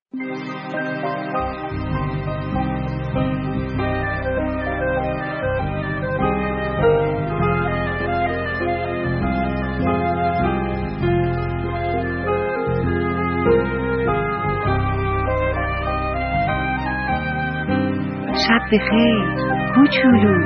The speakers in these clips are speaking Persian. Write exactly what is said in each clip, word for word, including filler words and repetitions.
شب بخیر کوچولو.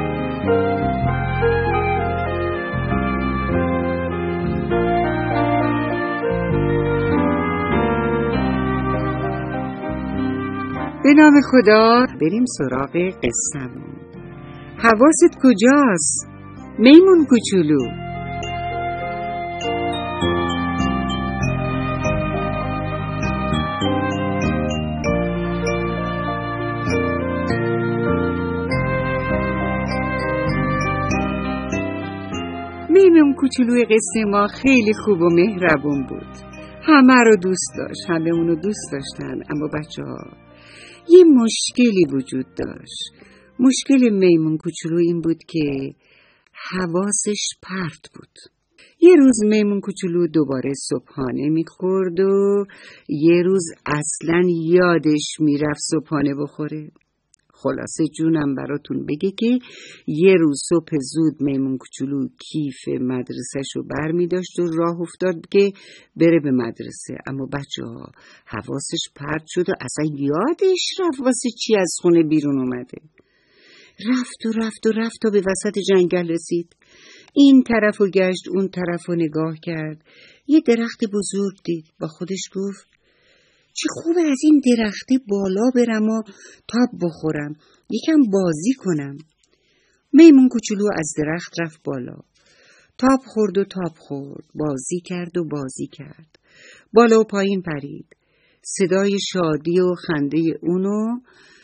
به نام خدا بریم سراغ قصه‌مون. حواست کجاست میمون کوچولو؟ میمون کوچولوی قصه ما خیلی خوب و مهربون بود. همه رو دوست داشت، همه اونو دوست داشتن. اما بچه ها یه مشکلی وجود داشت. مشکل میمون کوچولو این بود که حواسش پرت بود. یه روز میمون کوچولو دوباره صبحانه میخورد و یه روز اصلاً یادش میرفت صبحانه بخوره. خلاصه جونم براتون بگه که یه روز صبح زود میمون کوچولو کیف مدرسه‌شو بر می داشت و راه افتاد که بره به مدرسه. اما بچه ها حواسش پرت شد و اصلا یادش رفت واسه چی از خونه بیرون اومده. رفت و رفت و رفت تا به وسط جنگل رسید. این طرف و گشت، اون طرف و نگاه کرد. یه درخت بزرگ دید. با خودش گفت چه خوبه از این درخته بالا برم و تاب بخورم، یکم بازی کنم. میمون کوچولو از درخت رفت بالا. تاب خورد و تاب خورد، بازی کرد و بازی کرد. بالا و پایین پرید. صدای شادی و خنده اونو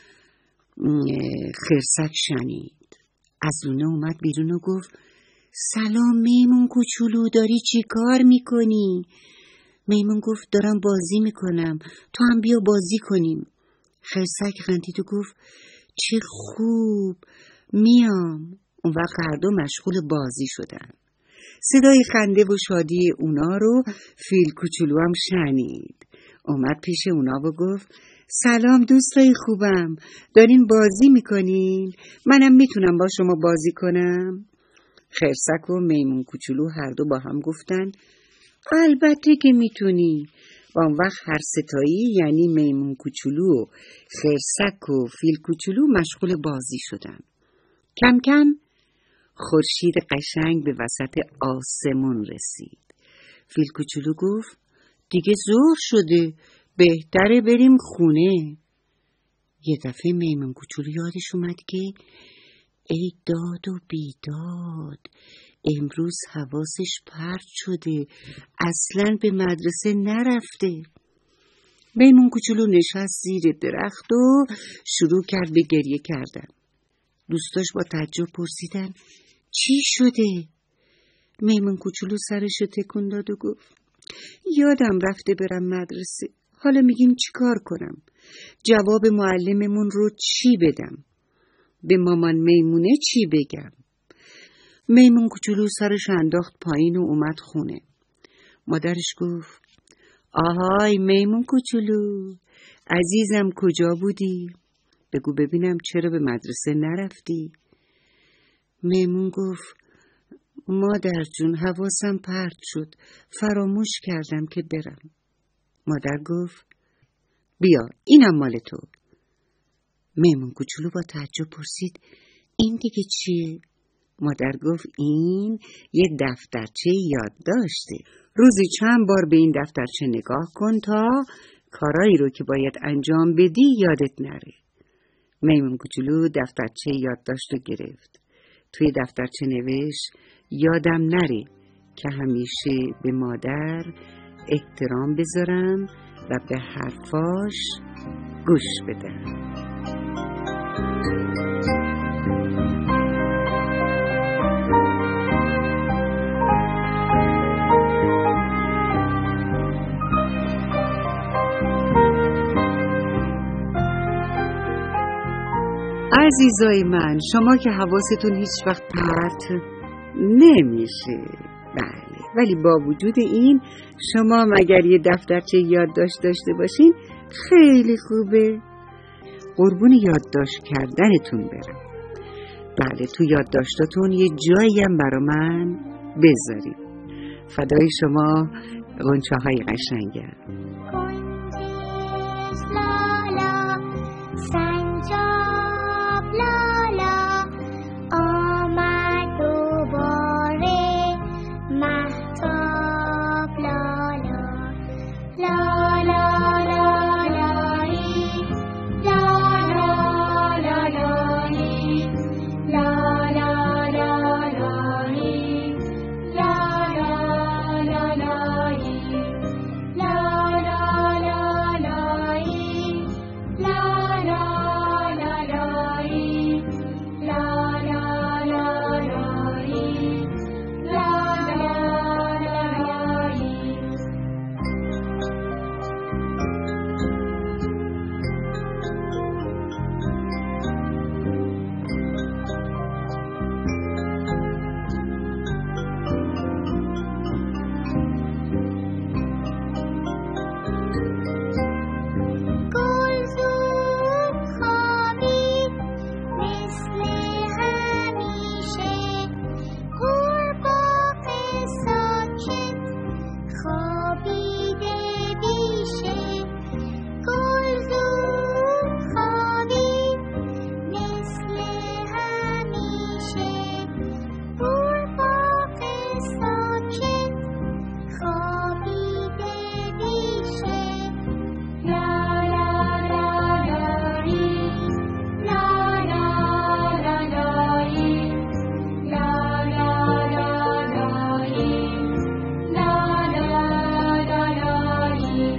خرسک شنید. از لونه اومد بیرون و گفت سلام میمون کوچولو، داری چی کار میکنی؟ میمون گفت دارم بازی میکنم، تو هم بیا بازی کنیم. خرسک خندید و گفت چه خوب، میام. اون وقت هر دو مشغول بازی شدن. صدای خنده و شادی اونا رو فیل کوچولو هم شنید. اومد پیش اونا و گفت سلام دوستای خوبم، دارین بازی میکنین؟ منم میتونم با شما بازی کنم؟ خرسک و میمون کوچولو هر دو با هم گفتن البته که میتونی. و اون وقت هر ستایی یعنی میمون کوچولو، خرسک و فیل کوچولو مشغول بازی شدن. کم کم خورشید قشنگ به وسط آسمون رسید. فیل کوچولو گفت دیگه ظهر شده، بهتره بریم خونه. یه دفعه میمون کوچولو یادش اومد که ای داد و بیداد، امروز حواسش پرت شده، اصلاً به مدرسه نرفته. میمون کوچولو نشست زیر درخت و شروع کرد به گریه کردن. دوستاش با تعجب پرسیدن چی شده؟ میمون کوچولو سرشو تکون داد و گفت یادم رفته برم مدرسه، حالا میگین چی کار کنم؟ جواب معلممون رو چی بدم؟ به مامان میمونه چی بگم؟ میمون کوچولو سرش انداخت پایین و اومد خونه. مادرش گفت آهای میمون کوچولو، عزیزم کجا بودی؟ بگو ببینم چرا به مدرسه نرفتی؟ میمون گفت مادر جون حواسم پرت شد، فراموش کردم که برم. مادر گفت بیا اینم مال تو. میمون کوچولو با تعجب پرسید این دیگه چیه؟ مادر گفت این یه دفترچه یادداشته. روزی چند بار به این دفترچه نگاه کن تا کارایی رو که باید انجام بدی یادت نره. میمون کوچولو دفترچه یادداشت رو گرفت. توی دفترچه نوشت یادم نره که همیشه به مادر احترام بذارم و به حرفاش گوش بدم. عزیزای من، شما که حواستون هیچ وقت پرت نمیشه، بله، ولی با وجود این شما مگر یه دفترچه یادداشت داشته باشین خیلی خوبه. قربون یادداشت کردنتون برم. بله، تو یادداشتاتون یه جایی هم برا من بذارید. فدای شما غنچه های قشنگم. لالا سنجاب لالا آمد دوباره مهتاب لالا لالا لالایی لالا لالایی لالا لالایی لالا لالایی لالا لالایی لالا لالایی لالا لالایی لالا لالایی. گل زود خوابید مثل همیشه قورباغه ساکت خوابیده بیشه گل زود خوابید مثل همیشه قورباغه ساکت خوابیده بیشه لالا لالایی لالا لالایی لالا لالایی لالا لالایی.